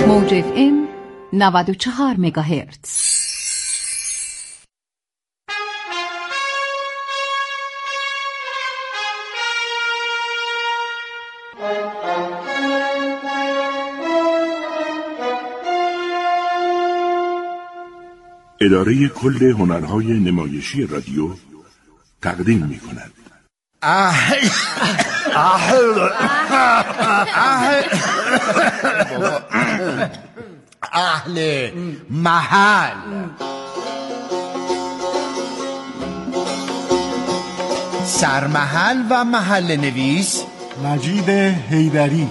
موج FM 94 مگاهرتز. اداره کل هنرهای نمایشی رادیو تقدیم می‌کند. اهل محل. سرمحل و محل نویس مجید حیدری.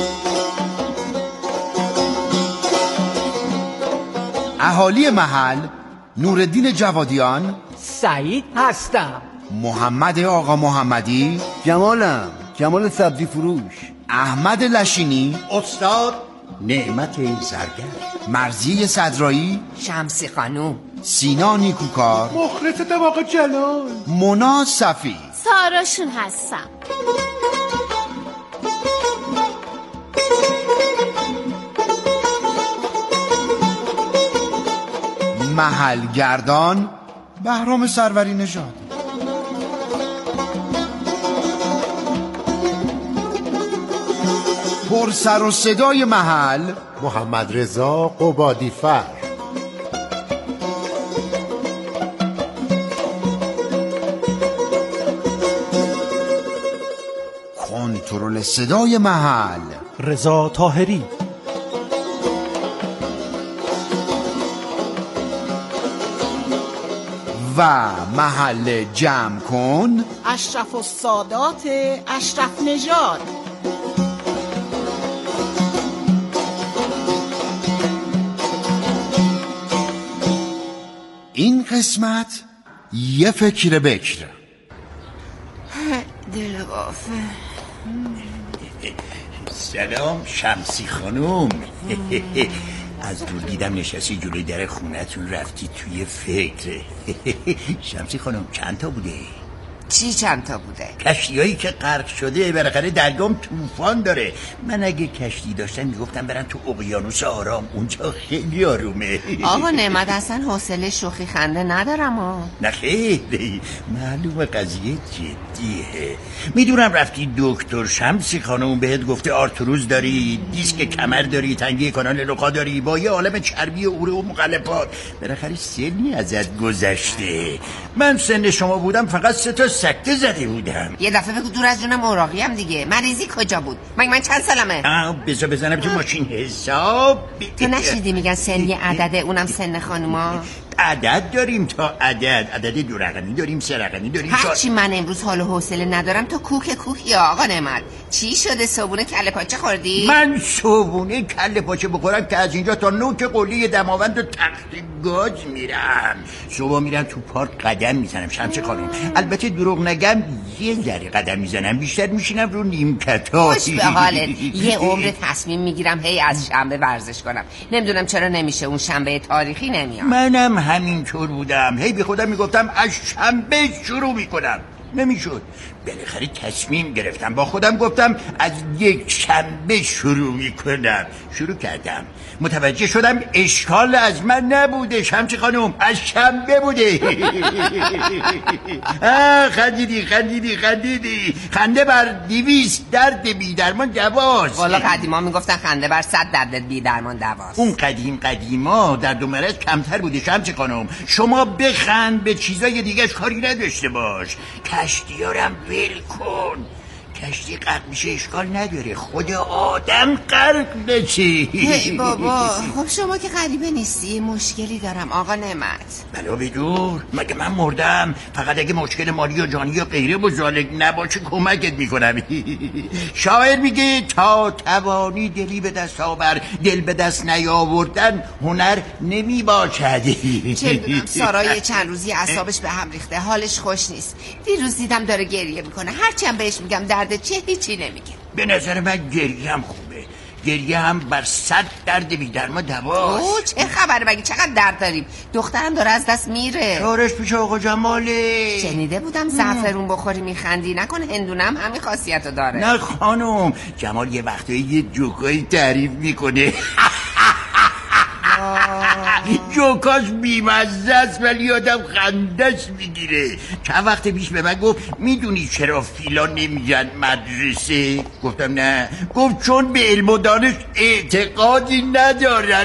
اهالی محل نورالدین جوادیان، سعید هستم، محمد آقا محمدی، جمال سبزی فروش، احمد لشینی، استاد نعمت زرگر، مرضی صدرایی، شمسی خانوم، سینا نیکوکار، مخلص دماغ جلال، مونا صفی. ساراشون هستم. محل گردان بهرام سروری نژاد. پر سر و صدای محل محمد رضا قبادی فر. کنترل صدای محل رضا طاهری. و محل جمع کن اشرف السادات اشرف نژاد. این قسمت یه فکر بکر. دل بافه. سلام شمسی خانوم. از دور دیدم نشستی جلوی در خونتون، رفتی توی فکر. شمسی خانم چند تا بوده؟ چی چند تا بوده؟ کشتیایی که غرق شده، بالاخره درگام طوفان داره. من اگه کشتی داشتم میگفتم برن تو اقیانوس آرام، اونجا خیلی آرومه. آقا نعمت اصلا حوصله شوخی خنده ندارم. نه خیلی معلومه قضیه جدیه. میدونم رفتی دکتر شمسی خانم بهت گفته آرتروز داری، دیسک کمر داری، تنگی کانال لقا داری، با یه عالم چربی و اوره و مخلفات. بالاخره سنی ازت گذشته. من سن شما بودم فقط 3 تا سکته زده بودم. یه دفعه بگو دور از جونم اوراقی هم دیگه. مریضی کجا بود؟ من چند سالمه؟ بذار بزنم تو ماشین حساب. تو نشنیدی میگن سن یه عدده، اونم سن خانوما؟ عدد داریم تا عدد 2 رقمی داریم، 3 رقمی داریم. هرچی من امروز حال و حوصله ندارم تو کوکی آقا نعمت. چی شده؟ صبونه کله پاچه خوردی؟ من صبونه کله پاچه بخورم که از اینجا تا نوک قله دماوند و تخت گاز میرم. صبح میرم تو پارک قدم میزنم شمسی خانم. البته دروغ نگم یه ذره قدم میزنم، بیشتر میشینم رو نیمکت‌ها. خوش به حالت. یه عمر تصمیم میگیرم هی از شنبه ورزش کنم. نمیدونم چرا نمیشه، اون شنبه تاریخی نمیاد. منم همینطور بودم، هی به خودم میگفتم از شنبه شروع میکنم، نمیشد. بالاخره تصمیم گرفتم، با خودم گفتم از یک شنبه شروع میکنم. شروع کردم، متوجه شدم اشکال از من نبوده شمسی خانم، از شنبه بوده. خندیدی. خنده بر 200 درد بی درمان دواست. والا قدیما میگفتن خنده بر 100 درد بی درمان دواست. اون قدیما درد و مرض کمتر بوده شمسی خانم. شما بخند، به چیزای دیگهش کاری نداشته باش. کشتیارم ول کن، کشتی غرق میشه اشکال نداره، خود آدم غرق نشه. هی بابا، خب شما که غریبه نیستی. مشکلی دارم آقا نعمت. بلا بدور، مگه من مردم؟ فقط اگه مشکل مالی و جانی و غیره بزرگ نباشه کمکت میکنم. شاعر میگه تا توانی دلی به دست آور، دل به دست نیاوردن هنر نمی باشد. چه میدونم سارا چند روزی اعصابش به هم ریخته، حالش خوش نیست. دیروز دیدم داره گریه میکنه، هرچی هم بهش میگم درد چه هیچی نمیگه. به نظر من گریه هم خوبه، گریه هم بر 100 درد بی درمان دواست. اوه چه خبره؟ مگه چقدر درد داریم؟ دخترم داره از دست میره. کارش پیش آقا جماله. شنیده بودم زعفرون بخوری میخندی، نکنه هندونم همین خاصیتو داره؟ نه خانم، جمال یه وقتایی یه جوکایی تعریف میکنه. جوکاش بیمزه است ولی آدم خندش میگیره. چند وقت پیش به من گفت میدونی چرا فیلا نمیگن مدرسه؟ گفتم نه. گفت چون به علم و دانش اعتقادی ندارن.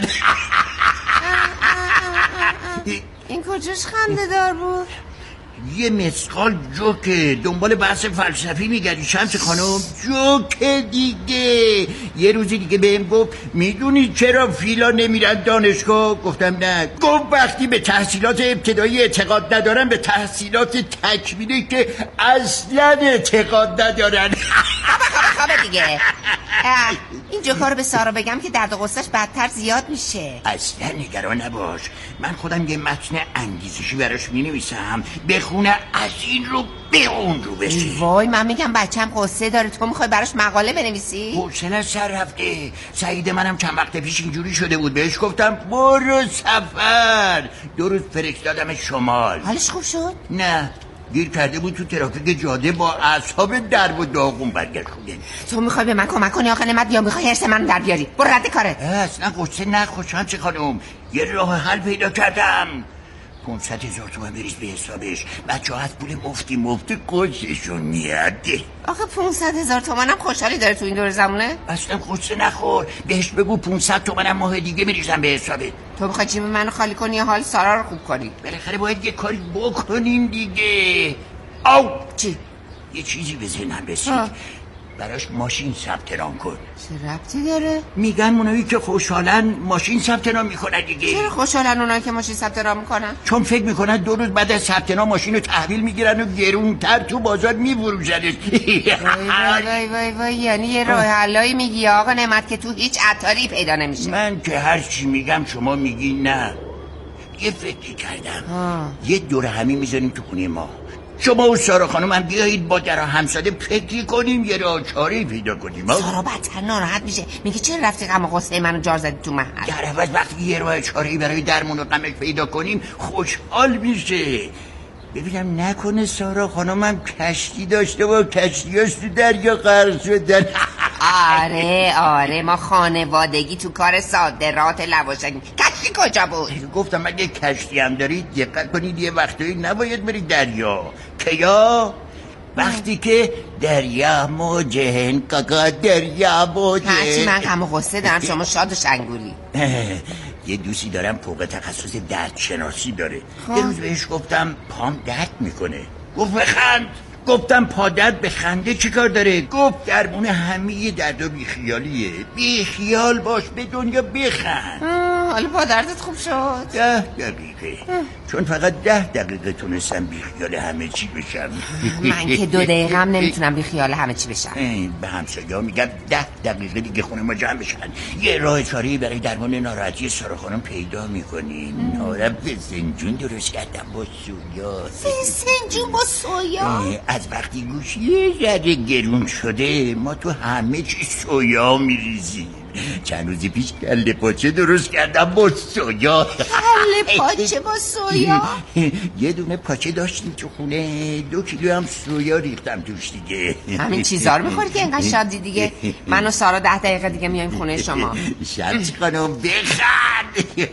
این کجاش خنده دار بود؟ یه مسقال جوکه دنبال بحث فلسفی میگردی شمس خانم. جوکه دیگه. یه روزی دیگه بهم گفت میدونی چرا فیلا نمیرن دانشگاه؟ گفتم نه. گفت وقتی به تحصیلات ابتدایی اعتقاد ندارن به تحصیلات تکمیلی که اصلا اعتقاد ندارن. خوابه دیگه. این جوکا رو به سارا بگم که درد و غصه‌اش بدتر زیاد میشه. اصلا نگران نباش، من خودم یه متن انگیزشی براش مینویسم بخونه از این رو به اون رو بشه. وای من میگم بچم قصه داره، تو میخوای براش مقاله بنویسی؟ حوصله سر رفته. سعید منم چند وقت پیش اینجوری شده بود، بهش گفتم برو سفر. 2 روز فرستادم شمال. حالش خوب شد؟ نه، گیر کرده بود تو ترافیک جاده با اعصاب درب و داغون برگشته. تو میخوای به من کمک کنی آقا نعمت یا میخوای حرص من در بیاری؟ برو رد کارت. اصلا قصه نخور شمس خانم، یه راه حل پیدا کردم. 500,000 تومن بریز به حسابش. بچه ها از پول مفتی کششون میاد. آخه 500,000 تومن هم خوشحالی داره تو این دور زمونه؟ اصلا قصه نخور، بهش بگو 500 تومن هم ماه دیگه میریزم به حسابت. تو میخوای جیب منو خالی کنی یا حال سارا رو خوب کنی؟ بالاخره باید یه کاری بکنیم دیگه. او چی؟ یه چیزی به ذهنم رسید. براش ماشین ثبت نام کن. چه ربطی داره؟ میگن اونایی که خوشحالن ماشین ثبت نام میکنن دیگه. چرا خوشحالن اونایی که ماشین ثبت نام میکنن؟ چون فکر میکنن 2 روز بعد از ثبت نام ماشین رو تحویل میگیرن و گرونتر تو بازار میفروشنش. وای یعنی یه راه حلایی میگی آقا نعمت که تو هیچ عطاری پیدا نمیشه. من که هر چی میگم شما میگی نه. یه فکری کردم. یه دوره همی میذاریم تو خونه ما، شما و سارا خانم هم بیایید با در همساده فکری کنیم یه راه چاره‌ای پیدا کنیم. سارا بدتر ناراحت میشه، میگه چرا رفتی غم و غصه منو جار زدی تو محل؟ در عوض وقتی یه راه چاره‌ای برای درمون و غمش پیدا کنیم خوشحال میشه. ببینم نکنه سارا خانم هم کشتی داشته و کشتیاش تو دریا غرق شدن. آره ما خانوادگی تو کار صادرات لواشکی. کشتی کجا بود؟ گفتم اگه کشتی هم دارید دقت کنید یه وقتایی نباید برید دریا. کیا؟ وقتی که دریا موجه کاکا دریا موجه. هرچی من غم و غصه دارم شما شاد و شنگولی. یه دوستی دارم فوق تخصص دردشناسی داره. یه روز بهش گفتم پام درد میکنه، گفت بخند. گفتم پا درد به خنده چی کار داره؟ گفت درمون همه درد و بیخیالیه. بیخیال باش به دنیا بخند. حالا پا دردت خوب شد؟ 10 دقیقه. چون فقط 10 دقیقه تونستم بیخیال همه چی بشم. من که 2 دقیقه هم نمیتونم بیخیال همه چی بشم. به همسایه‌ها میگم 10 دقیقه دیگه خونه ما جمع بشن یه راه چاره‌ای برای درمان ناراحتی سارا خانم پیدا میکنین. آره فسنجون درست کردم با سویا. فسنجون با سویا؟ از وقتی گوشی یه ذره گرون شده ما تو همه چی سویا میریزیم. چند روزی پیش کله پاچه درست کردم با سویا. کله پاچه با سویا؟ یه دونه پاچه داشتیم تو خونه 2 کیلو هم سویا ریختم توش دیگه. همین چیزا رو میخوری که اینقدر شادی دیگه؟ من و سارا 10 دقیقه دیگه میایم خونه شما. شمس خانم بخند.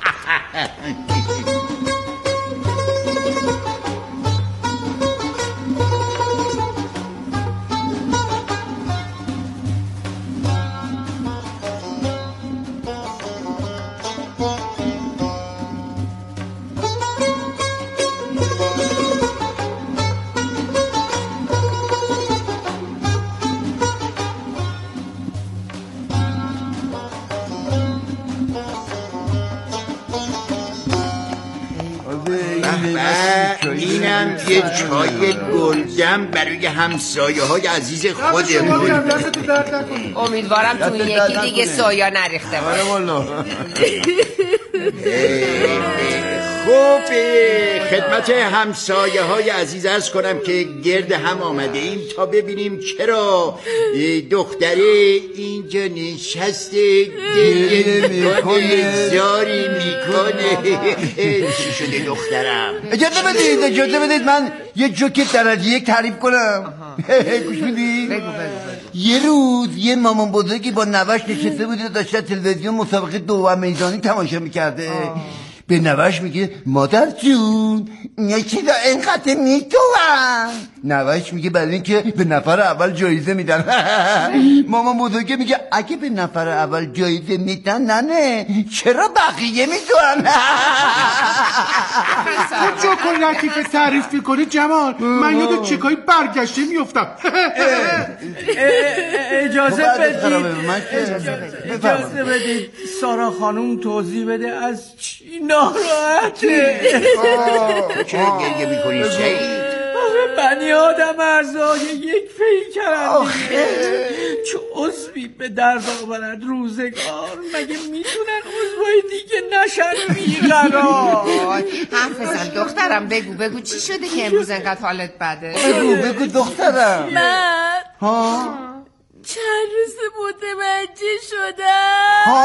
اینم یه چای گلدم برای همسایه های عزیز خودمون. امیدوارم تو یکی دیگه سویا نریخته باشه. خوب خدمت همسایه های عزیز عرض کنم که گرد هم آمده ایم تا ببینیم چرا دختره اینجا نشسته گریه میکنه زاری میکنه. چی شده دخترم؟ اجازه بدید من یه جوک درجه 1 تعریف کنم. گوش میدی؟ بگو. یه روز یه مامان بزرگی با نوش نشسته بود و داشته تلویزیون مسابقه 2 میدانی تماشا میکرده. به نوش میگه مادر جون چرا اینقدر میتوان؟ نوش میگه برای اینکه به نفر اول جایزه میدن. مامان بزرگه میگه اگه به نفر اول جایزه میدن نه چرا بقیه میتوان؟ چون لطیفه تعریف میکنی جمال من یاد چکای برگشته میفتم. اجازه بدید سارا خانوم توضیح بده از چی ناراحته. چرا گریه میکنی سعید؟ بنی آدم ارزای یک پیکرم چه عضوی به درد آورد روزگار مگه میتونن عضوهای دیگه نشن بیقرار؟ حرف بزن دخترم بگو چی شده که امروز انقدر حالت بده؟ بگو دخترم. من چند روز متوجه شدم.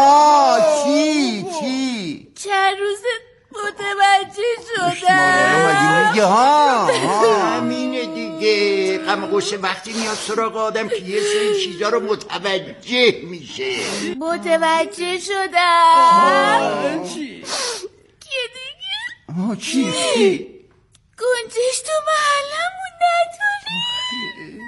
چی؟ چند روز متوجه شدم. همینه دیگه. غم غصه وقتی میاد سراغ آدم که یه سری چیزا رو متوجه میشه. متوجه شدم چی؟ که دیگه چی؟ گنجش تو محلمون نداری.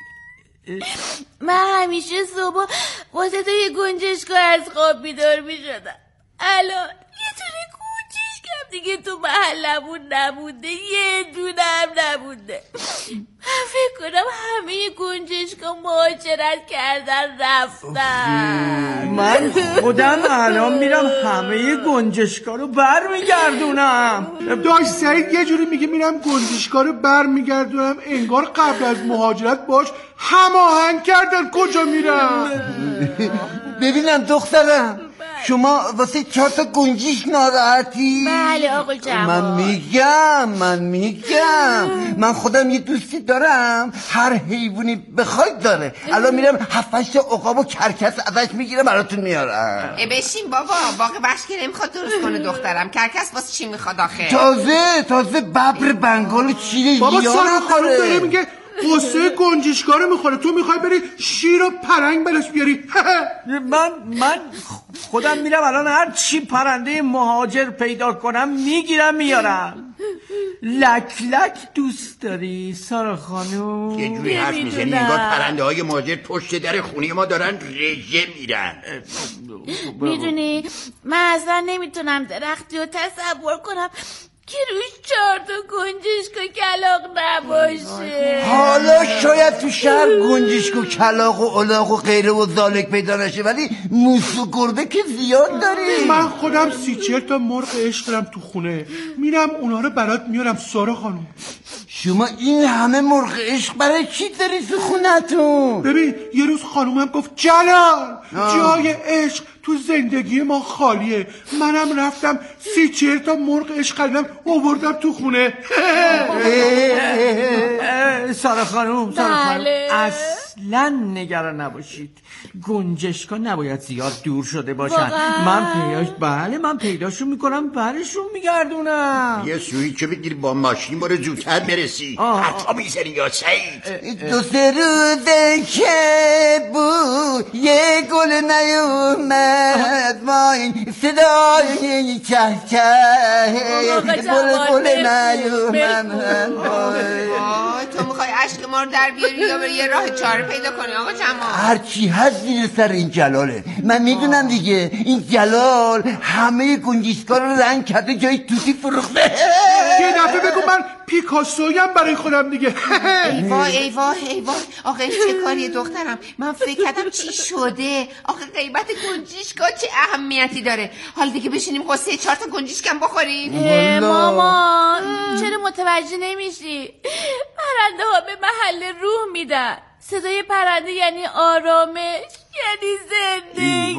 من همیشه صبح واسه تو یه گنجشگاه از خواب بیدار میشدم. الان یه تونه گنجشگاه دیگه تو محلمون نبوده، یه دونم نبوده. من فکر کنم همه گنجشگاه مهاجرت کردن رفتن. من خودم الان میرم همه گنجشگاه رو برمیگردونم. داشت سعید یه جوری میگه میرم گنجشگاه رو برمیگردونم انگار قبل از مهاجرت باش هماهنگ کردن کجا میرم. ببینم دخترم شما واسه 4 تا گنجیش ناراحتی؟ بله آقا جواد. من میگم من خودم یه دوستی دارم هر حیوانی بخواید داره. الان میرم 7-8 عقاب و کرکس ازش میگیرم براتون میارم. بشین بابا باقی بخش که نمیخواد درست کنه دخترم. کرکس واسه چی میخواد آخه؟ تازه ببر بنگال چیره بابا یار سارا خانم داره داره. میگه قصه گنجشگاه رو میخوره تو میخوای بری شیر و پرنگ بلش بیاری. من خودم میرم الان هر چی پرنده مهاجر پیدا کنم میگیرم میارم. لک دوست داری سارا خانوم؟ یه جوری حرف میزنی انگار پرنده های مهاجر پشت در خونه ما دارن رژه میرن. میدونی من اصلا نمیتونم درختی رو تصور کنم که روش 4 تا گنجشگاه کلاغ نباشه. حالا شاید تو شهر گنجشک و کلاغ و الاغ و غیره و ذالک پیدا نشه ولی موس و گربه که زیاد داری. من خودم 30-40 تا مرغ عشق دارم تو خونه میرم اونا رو برات میارم سارا خانم. شما این همه مرغ عشق برای چی داری تو خونتون؟ ببین یه روز خانومم گفت جلال جای عشق تو زندگی ما خالیه. منم رفتم 30-40 تا مرغ عشق خریدم آوردم تو خونه. سارا خانوم اصلا نگران نباشید. گنجشکا نباید زیاد دور شده باشن. من پیداشون میکنم برشون میگردونم. یه سویچو بگیر با ماشین برو زودتر برسی. حتی میزنی یا سعید 2-3 روزه که بود یه گل نیومد وای صدای چه گل نیومد. تو میخوای عشق ما رو در بیاری یا بری یه راه چاره پیدا کنی آقا جمال؟ هرچی هست زیر سر این جلاله. من میدونم دیگه این جلال همه گنجشگاه رو رنگ کرده جای توتی فروخته. یه دفعه بگو من پیکاسویم برای خودم دیگه. ایوا آخه چه کاریه دخترم؟ من فکر کردم چی شده. آخه قیمت گنجشگاه چه اهمیتی داره؟ حالا دیگه بشینیم قصه 4 تا گنجشکم بخوریم. مامان چرا متوجه نمیشی؟ پرنده ها به محل روح میدن. صدای پرنده یعنی آرامش، یعنی زندگی.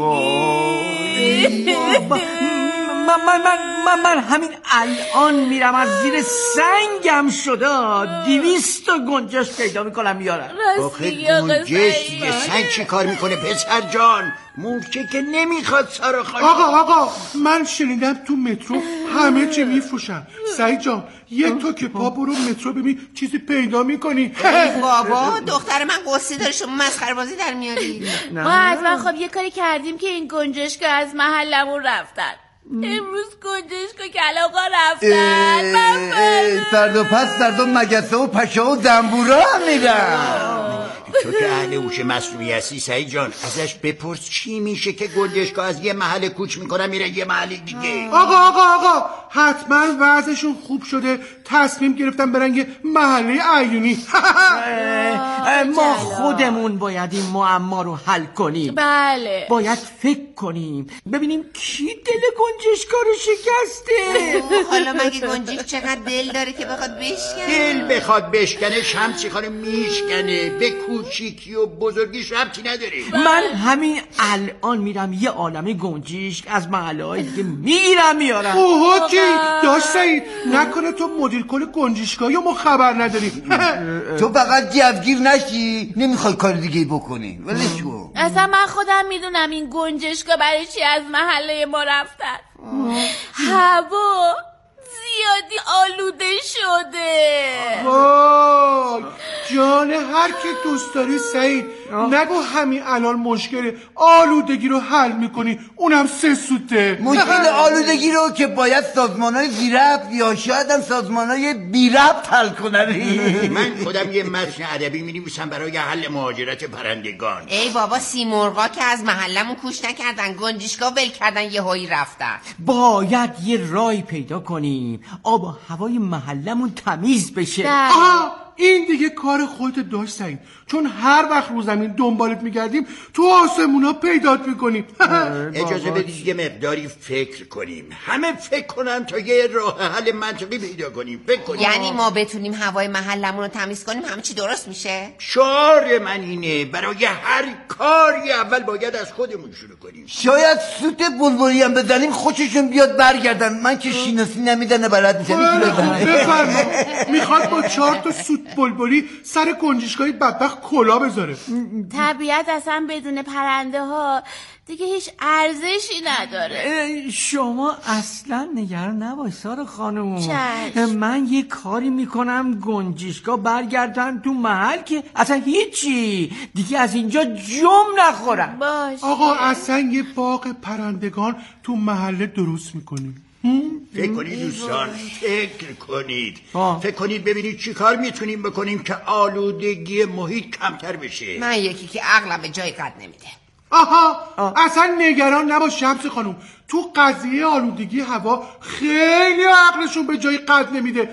من همین الان میرم از زیر سنگم شده 200 تا گنجش پیدا میکنم میارم. آخه گنجش یه سنگ چی کار میکنه پسر جان؟ مورچه که نمیخواد سارا خانم. آقا من شنیدم تو مترو همه چی میفروشن. سعید جان یک تا که پا برو مترو ببین چیزی پیدا میکنی. بابا دختر من قصه داره شما مسخره بازی در میاری. ما حتما خب یه کاری کردیم که این گنجشگاه از محلمون رفتن. امروز گنجشکا کلاغا رفتن. من فردا پس فردا مگسه و پشه و زنبورا هم میرن. تو که اهل هوش مصنوعی هستی سعید جان، ازش بپرس چی میشه که گنجشکا از یه محل کوچ میکنن میره یه محل دیگه. آقا حتما وضعشون خوب شده، تصمیم گرفتن برن یه محله عیونی. ما خودمون باید این معما رو حل کنیم. بله باید فکر کنیم ببینیم کی دل گنجشکا رو شکسته. حالا مگه گنجیش چقدر دل داره که بخواد بشکنه؟ دل بخواد بشکنه شمسی خانم میشکنه، به کوچیکی و بزرگیش ربطی نداره. من همین الان میرم یه عالمه گنجشک از محله‌های دیگه میگیرم میارم. اوه کی داشت سعید، نکنه تو مدیر کل گنجشکا یا ما خبر نداریم؟ تو فقط جوگیر نشی، نمیخوای کار دیگه بکنی. ولش کن. اصلا من خودم میدونم این گنجشکا برای چی از محله ما رفتن. هوا زیادی آلوده شده. وای جان هر که دوست داری سعید، نگو همین الان مشکل آلودگی رو حل میکنی، اونم 3 سوته. مشکل آلودگی رو که باید سازمان‌های زیربط یا شاید هم سازمان‌های بی‌ربط حل کنن. من خودم یه متن ادبی می‌نویسم برای حل مهاجرت پرندگان. ای بابا سیمرغا که از محلمون کوچ نکردن، گنجشکا ول کردن یهویی رفتن. باید یه راهی پیدا کنیم آب و هوای محلمون تمیز بشه. آها این دیگه کار خودت داشت سعید، چون هر وقت رو زمین دنبالت میگردیم تو آسمونا پیدات میکنیم. اجازه بدید یه مقداری فکر کنیم، همه فکر کنن تا یه راه حل منطقی پیدا کنیم. فکر کنیم یعنی ما بتونیم هوای محلمون رو تمیز کنیم همه چی درست میشه؟ شعار من اینه، برای هر کاری اول باید از خودمون شروع کنیم. شاید سوت بلبلی هم بزنیم خوششون بیاد برگردن. من که شیناسی نمیدن بلد میشم. بفرما میخواد با 4 تا سوت بلبلی سر گنجشکای بدبخت کلا بذاره. طبیعت اصلا بدون پرنده ها دیگه هیچ ارزشی نداره. شما اصلا نگران نباش سارا خانم. چشم. من یه کاری میکنم گنجشکا برگردن تو محل که اصلا هیچی دیگه از اینجا جم نخورن. باش. آقا اصلا یه باغ پرندگان تو محله درست میکنیم. فکر کنید دوستان، فکر کنید. فکر کنید ببینید چی کار میتونیم بکنیم که آلودگی محیط کمتر بشه. من یکی که عقلم به جای قد نمیده. آها اصلا نگران نباش شمس خانوم، تو قضیه آلودگی هوا خیلی عقلشون به جای قد نمیده.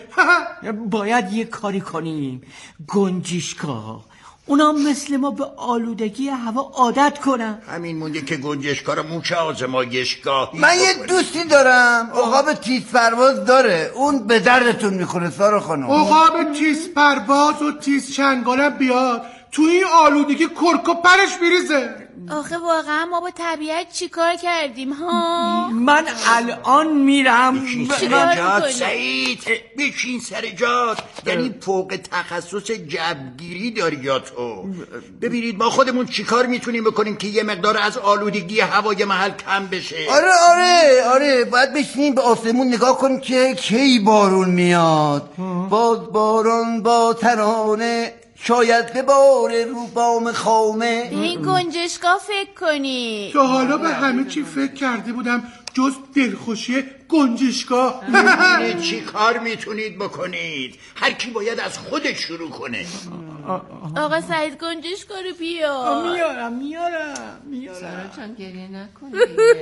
باید یه کاری کنیم گنجشکا اونا مثل ما به آلودگی هوا عادت کنن. همین مونده که گنجشکا رو موچه آزمایشگاهی من یه دوستی دارم عقاب تیز پرواز داره، اون به دردتون میخوره سارا خانم. عقاب تیز پرواز و تیز چنگالم بیاد تو این آلودگی کرک و پرش میریزه. آخه واقعا ما با طبیعت چی کار کردیم ها؟ من الان میرم. بشین سر جات سعید، بشین سر جات. یعنی فوق تخصص جوگیری داری یا تو؟ ببینید ما خودمون چی کار میتونیم بکنیم که یه مقدار از آلودگی هوای محل کم بشه. آره باید بشینیم به آسمون نگاه کنیم که کی بارون میاد. باز باران با ترانه شاید به بار رو بام خامه. به این گنجشکا فکر کنی. تا حالا به همه چی فکر کرده بودم جز دلخوشی گنجشکا. چی کار میتونید بکنید؟ هر کی باید از خودش شروع کنه. آقا سعید گنجشکا رو بیار. میارم. سارا جان گریه نکن.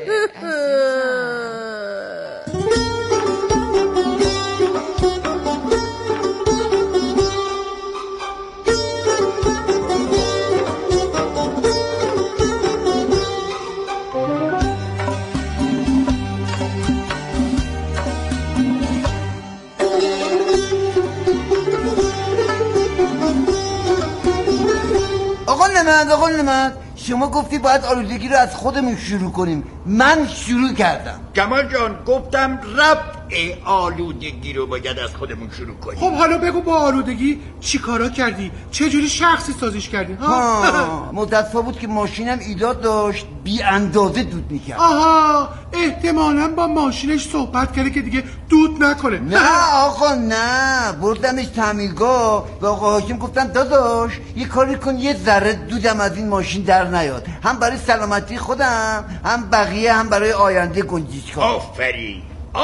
آقا نمد شما گفتی باید آلودگی رو از خودمون شروع کنیم. من شروع کردم. جمال جان گفتم ربط آلودگی رو باید از خودمون شروع کنیم. خب حالا بگو با آلودگی چی کارا کردی؟ چجوری شخصی سازیش کردی؟ مدت بود که ماشینم ایجاد داشت بی اندازه دود میکرد. آها احتمالاً با ماشینش صحبت کرده که دیگه دود نکنه. نه آقا نه، بردمش تعمیرگاه و آقا حاکم گفتم داداش یه کاری کن یه ذره دودم از این ماشین در نیاد، هم برای سلامتی خودم هم بقیه هم برای آینده گنجشکا. آفرین.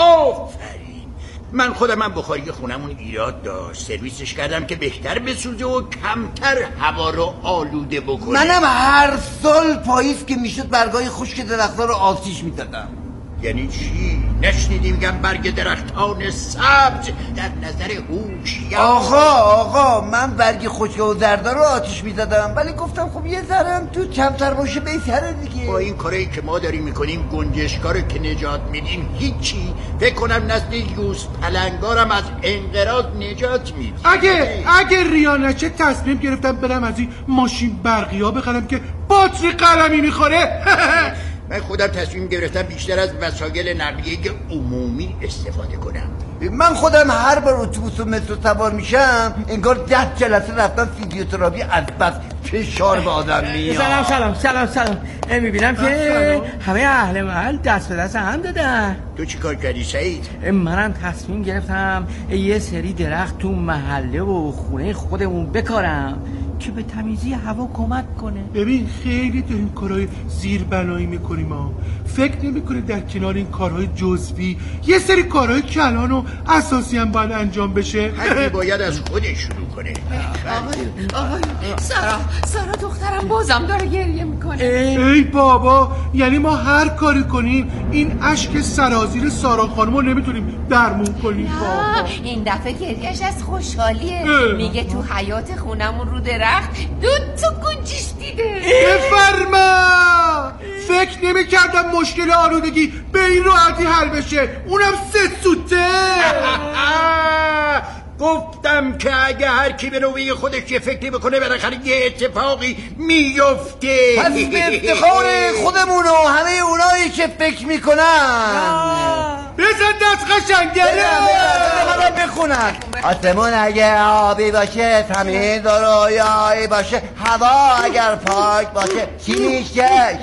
من خودم بخاری خونمون ایراد داشت، سرویسش کردم که بهتر بسوزه و کمتر هوا رو آلوده بکنه. منم هر سال پاییز که میشد برگای خشک درخت‌ها رو آتیش میدادم. یعنی چی؟ نشنیدی میگم برگ درختان سبز در نظر هوشیار. آقا من برگ خشک و زردا رو آتیش میدادم، ولی گفتم خب یه ذرم تو کمتر باشه بهتره دیگه. با این کاری که ما داریم میکنیم گنجشکا رو که نجات میدیم هیچی. فکر کنم نسل یوز پلنگارم از انقراض نجات میدیم. اگه ریا نشه تصمیم گرفتم برم از این ماشین برقی ها بخرم که باتری قلمی میخوره. من خودم تصمیم گرفتم بیشتر از وسایل نقلیه عمومی استفاده کنم. من خودم هر بار اتوبوس و مترو سوار میشم انگار 10 جلسه رفتم فیزیوتراپی از بس فشار به آدم میاد. سلام. میبینم که همه اهل محل دست به دست هم دادن. تو چی کار کردی سعید؟ منم تصمیم گرفتم یه سری درخت تو محله و خونه خودمون بکارم که به تمیزی هوا کمک کنه. ببین خیلی داریم کارهای زیربنایی میکنیم ها. فکر نمیکنه در کنار این کارهای جزوی یه سری کارهای کلان و اساسی هم باید انجام بشه؟ هر باید از خودش شروع کنه. آقای سارا دخترم بازم داره گریه میکنه. ای بابا، یعنی ما هر کاری کنیم این اشک سرازیر سارا خانمو نمیتونیم درمون کنیم؟ بابا این دفعه گریهش از خوشحالیه. میگه تو حیات خونمون رو درخت دود تو گنجش دیده. بفرما. فکر نمی کردم مشکل آلودگی به این راحتی حل بشه، اونم 3 سوته. گفتم که اگه هر کی به نوبه خودش یه فکری بکنه بالاخره یه اتفاقی میفته. پس به افتخار خودمون و همه اونایی که فکر میکنن بزن دست قشنگره بخونن. آسمون اگه آبی باشه، زمین دارایی باشه، هوا اگر پاک باشه، چی میشه؟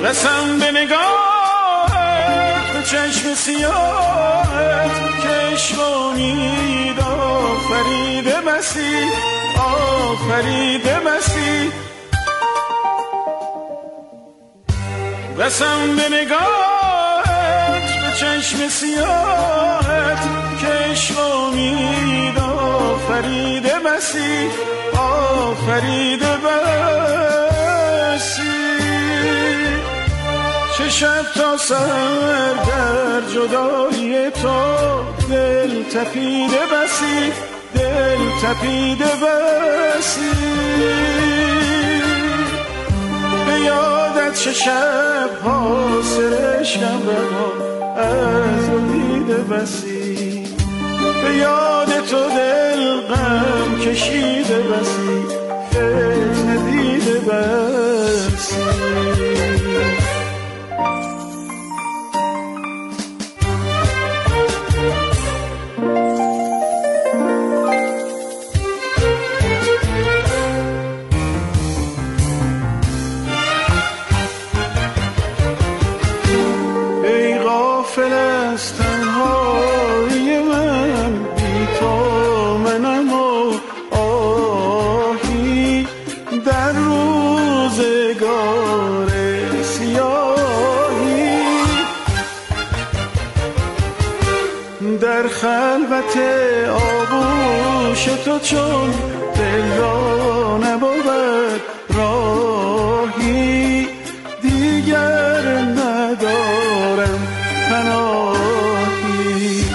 رسم به نگاهت به چشم سیاهت که عشق امید آفریده مسیح آفریده مسیح رسم به نگاهت به چشم سیاهت که عشق امید آفریده مسیح آفریده مسیح چه شب تا سحر در جدایی تو دل تپیده بسی دل تپیده بسی به یادت چه شب ها سرشکم رها از رو دیده بسی به یاد تو دل غم کشیده بسی فتنه دیده بسی در خلوت آغوش تو چون دل را نبود راهی دیگر ندارم پناهی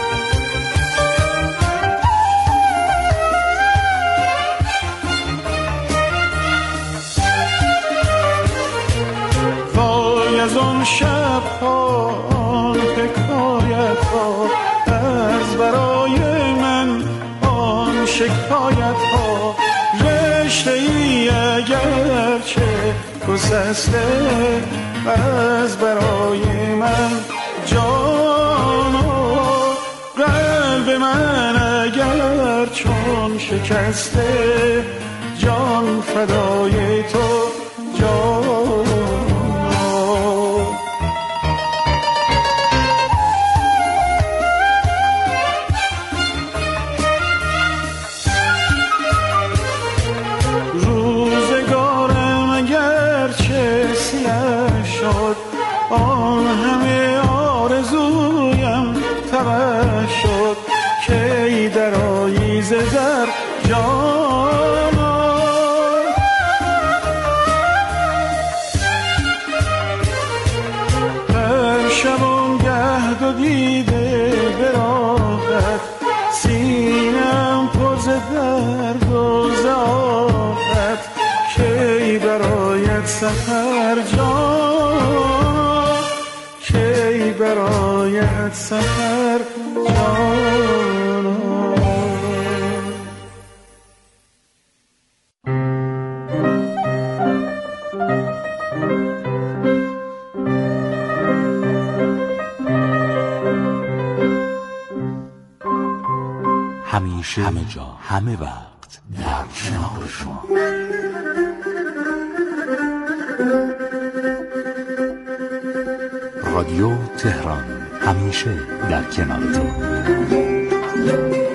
وای از اون شب ها آن حکایت ها از برای من آن شکایت ها رشته ای اگرچه گسسته از برای من جان و قلب من اگر چون شکسته جان فدای تو جان آن همه آرزویم تبه شد کی درایی ز در جانا هر شب گه دو دیده به راحت سینم پر ز درد و زاحت کی برایت سفر جان کی برایت سفر جانا همیشه همه جا همه وقت در کنار شما رادیو تهران همیشه در کنارتون.